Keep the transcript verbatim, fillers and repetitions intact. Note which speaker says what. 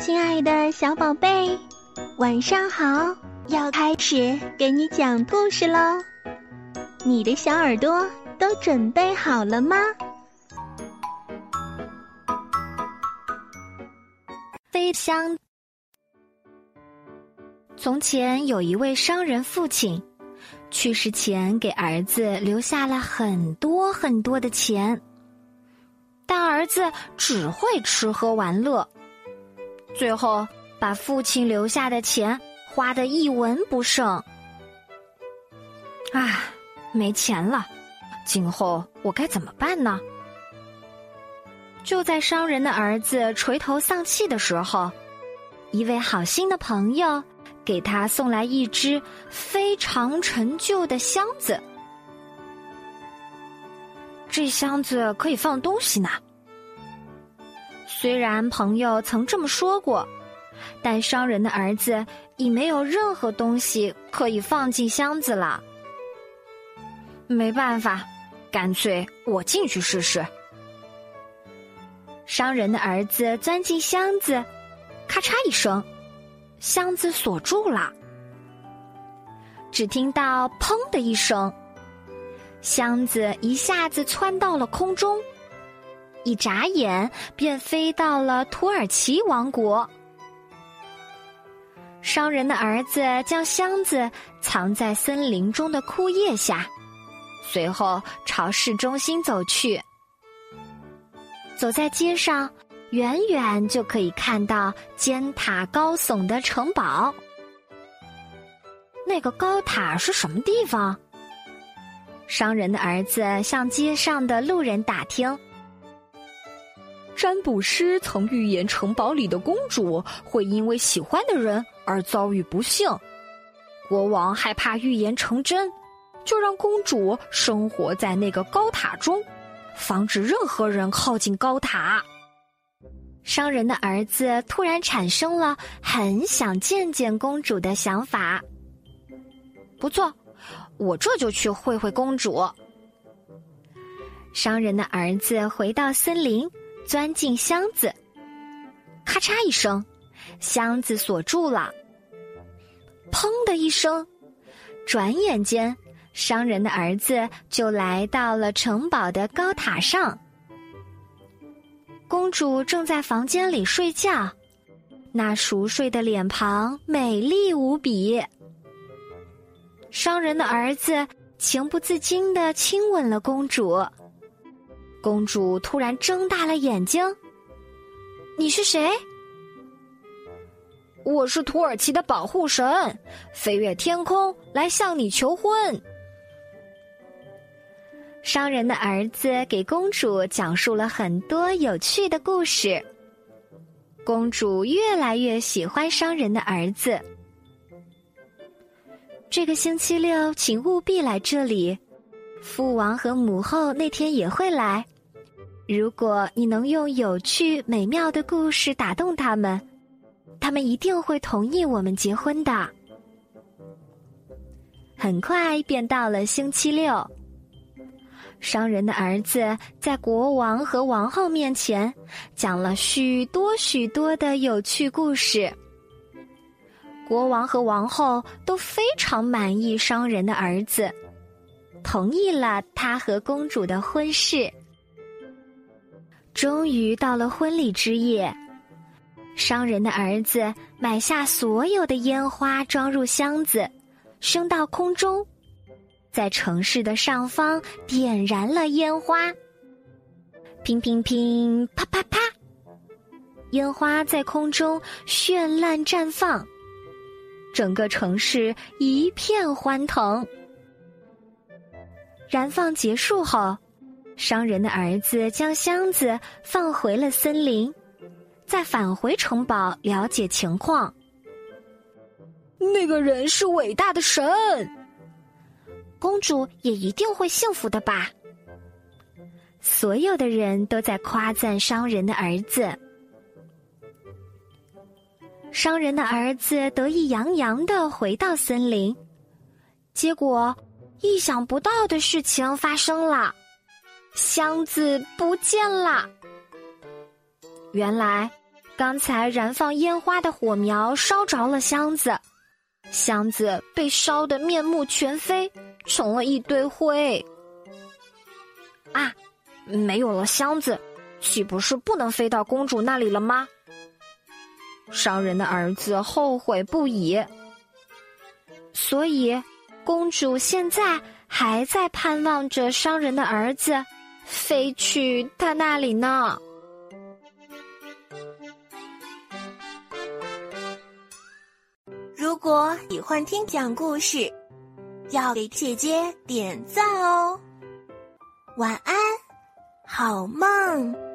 Speaker 1: 亲爱的小宝贝，晚上好，要开始给你讲故事喽。你的小耳朵都准备好了吗？
Speaker 2: 飞箱。从前有一位商人父亲，去世前给儿子留下了很多很多的钱，但儿子只会吃喝玩乐，最后把父亲留下的钱花得一文不剩。啊，没钱了，今后我该怎么办呢？就在商人的儿子垂头丧气的时候，一位好心的朋友给他送来一只非常陈旧的箱子。这箱子可以放东西呢。虽然朋友曾这么说过，但商人的儿子已没有任何东西可以放进箱子了。没办法，干脆我进去试试。商人的儿子钻进箱子，咔嚓一声，箱子锁住了。只听到砰的一声，箱子一下子窜到了空中，一眨眼便飞到了土耳其王国。商人的儿子将箱子藏在森林中的枯叶下，随后朝市中心走去。走在街上，远远就可以看到尖塔高耸的城堡。那个高塔是什么地方？商人的儿子向街上的路人打听。
Speaker 3: 占卜师曾预言城堡里的公主会因为喜欢的人而遭遇不幸，国王害怕预言成真，就让公主生活在那个高塔中，防止任何人靠近高塔。
Speaker 2: 商人的儿子突然产生了很想见见公主的想法。不错，我这就去会会公主。商人的儿子回到森林，钻进箱子，咔嚓一声，箱子锁住了。砰的一声，转眼间商人的儿子就来到了城堡的高塔上。公主正在房间里睡觉，那熟睡的脸庞美丽无比。商人的儿子情不自禁地亲吻了公主。公主突然睁大了眼睛：“你是谁？”“
Speaker 3: 我是土耳其的保护神，飞越天空来向你求婚。”
Speaker 2: 商人的儿子给公主讲述了很多有趣的故事。公主越来越喜欢商人的儿子。这个星期六，请务必来这里，父王和母后那天也会来。如果你能用有趣美妙的故事打动他们，他们一定会同意我们结婚的。很快便到了星期六，商人的儿子在国王和王后面前讲了许多许多的有趣故事。国王和王后都非常满意商人的儿子，同意了他和公主的婚事。终于到了婚礼之夜，商人的儿子买下所有的烟花，装入箱子，升到空中，在城市的上方点燃了烟花。乒乒乒，啪啪啪，烟花在空中绚烂绽放，整个城市一片欢腾。燃放结束后，商人的儿子将箱子放回了森林，再返回城堡了解情况。
Speaker 3: 那个人是伟大的神，
Speaker 2: 公主也一定会幸福的吧？所有的人都在夸赞商人的儿子。商人的儿子得意洋洋地回到森林，结果意想不到的事情发生了，箱子不见了。原来刚才燃放烟花的火苗烧着了箱子，箱子被烧得面目全非，成了一堆灰。啊，没有了箱子，岂不是不能飞到公主那里了吗？商人的儿子后悔不已，所以公主现在还在盼望着商人的儿子飞去他那里呢。
Speaker 1: 如果喜欢听讲故事，要给姐姐点赞哦。晚安，好梦。